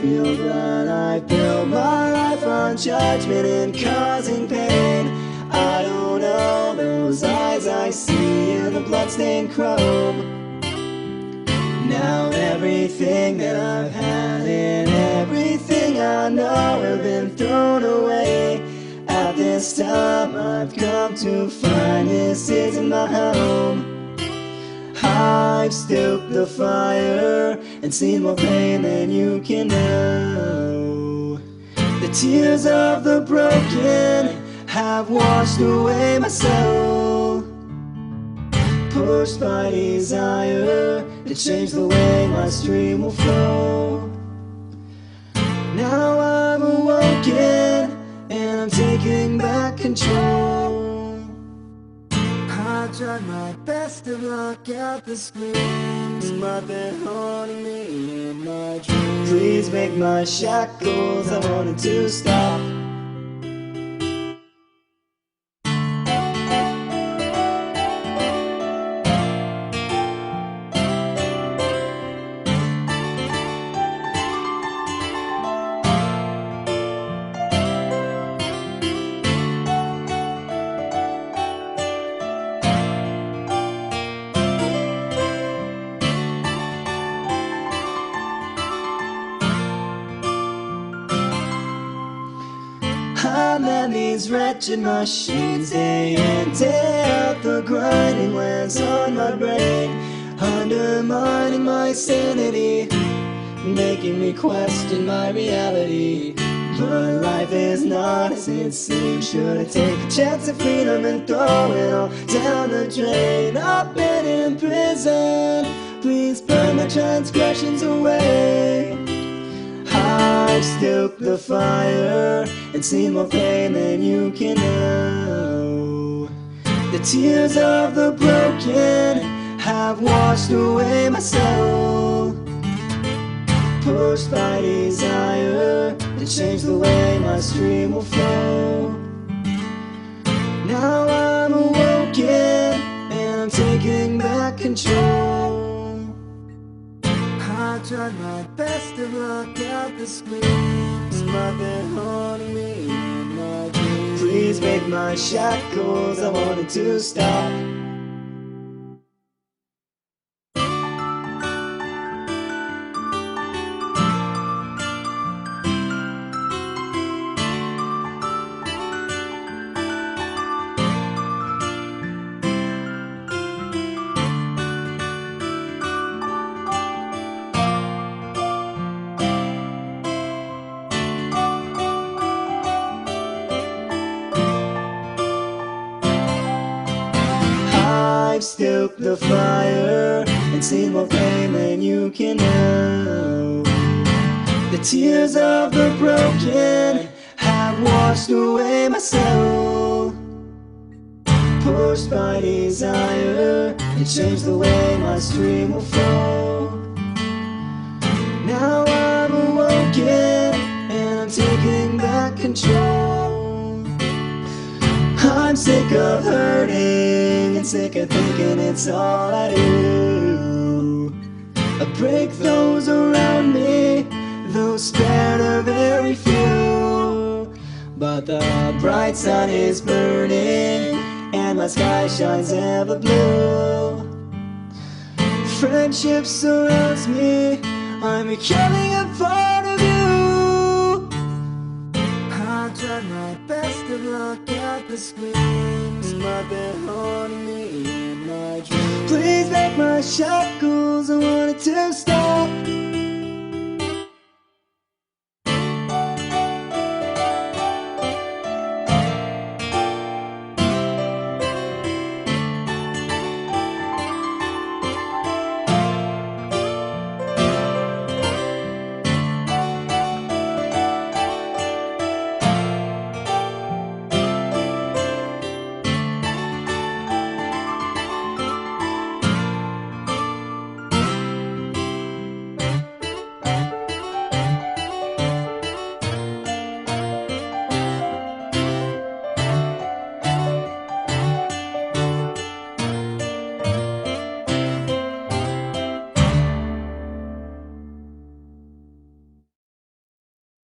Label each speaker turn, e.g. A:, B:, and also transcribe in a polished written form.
A: feel that I built my life on judgment and causing pain. I don't know those eyes I see in the bloodstained chrome. Now everything that I've had and everything I know have been thrown away. At this time I've come to find this isn't my home. I've stoked the fire and seen more pain than you can know. The tears of the broken have washed away my soul. Pushed by desire to change the way my stream will flow. Now I'm awoken and I'm taking back control. I tried my best to block out the screams, but they're haunting me in my dreams. Please break my shackles, I wanted to stop. I'm at these wretched machines day in, day out. The grinding wears on my brain, undermining my sanity, making me question my reality. But life is not as it seems. Should I take a chance at freedom and throw it all down the drain? I've been in prison, please burn my transgressions away. I've stoked the fire and seen more pain than you can know. The tears of the broken have washed away my soul. Pushed by desire to change the way my stream will flow. Now I'm awoken and I'm taking back control. I tried my best to block out the screams, but they're haunting me in my dreams. Please break my shackles, I wanted to stop. I've stoked the fire and seen more pain than you can know. The tears of the broken have washed away my soul. Pushed by desire to change the way my stream will flow. Now I'm awoken and I'm taking back control. I'm sick of hurting and sick of thinking it's all I do. I break those around me, those spared are very few. But the bright sun is burning and my sky shines ever blue. Friendship surrounds me, I'm becoming a part of you. I tried my best to block out the screams, but they're haunting me in my dreams. Please make my shadow